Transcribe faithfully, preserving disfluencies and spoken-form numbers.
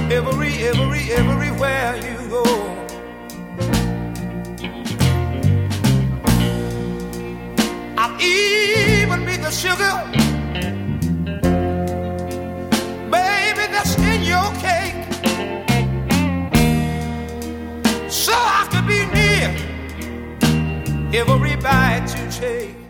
every, every, everywhere you go. I'll even be the sugar, baby, that's in your cake, so I could be near every bite you take.